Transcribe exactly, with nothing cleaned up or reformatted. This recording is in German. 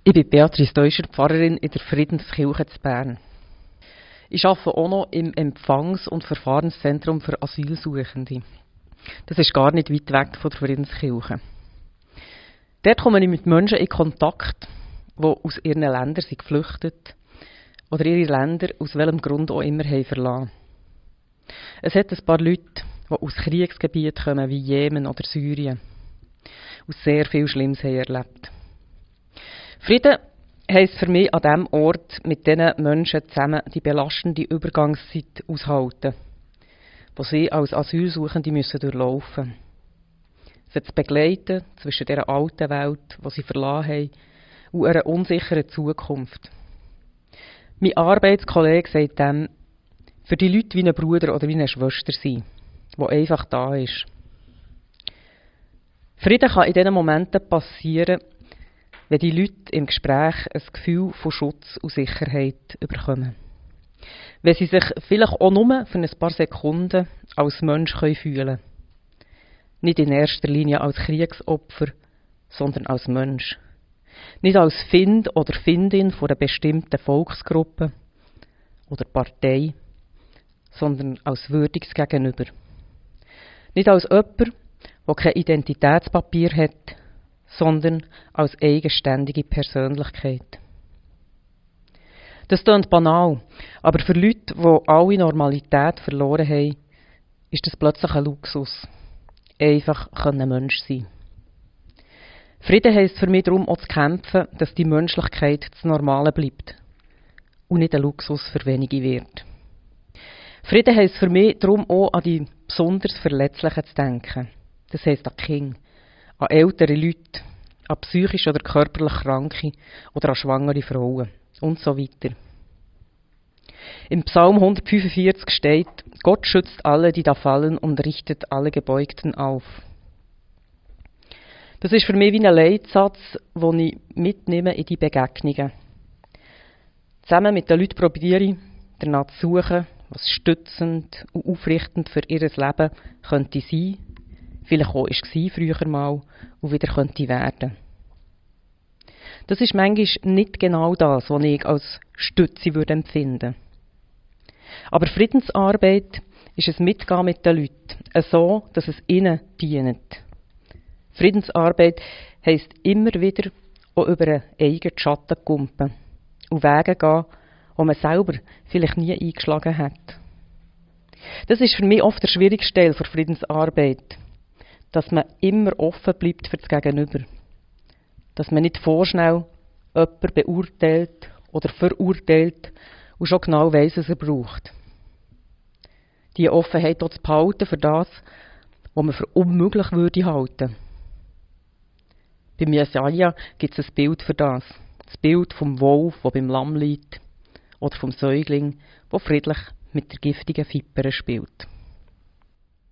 Ich bin Beatrice Deuscher, Pfarrerin in der Friedenskirche zu Bern. Ich arbeite auch noch im Empfangs- und Verfahrenszentrum für Asylsuchende. Das ist gar nicht weit weg von der Friedenskirche. Dort komme ich mit Menschen in Kontakt, die aus ihren Ländern sind geflüchtet oder ihre Länder aus welchem Grund auch immer haben verlassen. Es hat ein paar Leute, die aus Kriegsgebieten kommen, wie Jemen oder Syrien, und sehr viel Schlimmes haben erlebt. Frieden heisst für mich an diesem Ort mit diesen Menschen zusammen die belastende Übergangszeit aushalten, die sie als Asylsuchende müssen durchlaufen müssen. Sie zu begleiten zwischen dieser alten Welt, die sie verlassen haben, und einer unsicheren Zukunft. Mein Arbeitskollege sagt dem, für die Leute wie ein Bruder oder wie eine Schwester sein, die einfach da ist. Frieden kann in diesen Momenten passieren, wenn die Leute im Gespräch ein Gefühl von Schutz und Sicherheit bekommen. Wenn sie sich vielleicht auch nur für ein paar Sekunden als Mensch fühlen können. Nicht in erster Linie als Kriegsopfer, sondern als Mensch. Nicht als Find oder Findin von einer bestimmten Volksgruppe oder Partei, sondern als würdiges Gegenüber. Nicht als jemand, der kein Identitätspapier hat, sondern als eigenständige Persönlichkeit. Das klingt banal, aber für Leute, die alle Normalität verloren haben, ist das plötzlich ein Luxus. Einfach ein Mensch sein. Frieden heisst für mich darum auch zu kämpfen, dass die Menschlichkeit das Normale bleibt und nicht ein Luxus für wenige wird. Frieden heisst für mich darum auch an die besonders Verletzlichen zu denken. Das heisst an Kinder, an ältere Leute, an psychisch oder körperlich Kranke oder an schwangere Frauen und so weiter. Im Psalm hundertfünfundvierzig steht, Gott schützt alle, die da fallen und richtet alle Gebeugten auf. Das ist für mich wie ein Leitsatz, den ich mitnehme in die Begegnungen. Zusammen mit den Leuten probiere ich, danach zu suchen, was stützend und aufrichtend für ihr Leben könnte sein, vielleicht auch war früher mal und wieder könnte werden. Das ist manchmal nicht genau das, was ich als Stütze würde empfinden. Aber Friedensarbeit ist ein Mitgehen mit den Leuten, so, dass es ihnen dient. Friedensarbeit heisst immer wieder auch über einen eigenen Schatten kumpen und Wege gehen, die man selber vielleicht nie eingeschlagen hat. Das ist für mich oft der schwierigste Teil der Friedensarbeit, dass man immer offen bleibt für das Gegenüber. Dass man nicht vorschnell jemanden beurteilt oder verurteilt und schon genau weiss, was er braucht. Die Offenheit auch zu behalten für das, was man für unmöglich würde halten. Beim Jesaja gibt es ein Bild für das. Das Bild vom Wolf, der beim Lamm liegt, oder vom Säugling, der friedlich mit der giftigen Vipere spielt.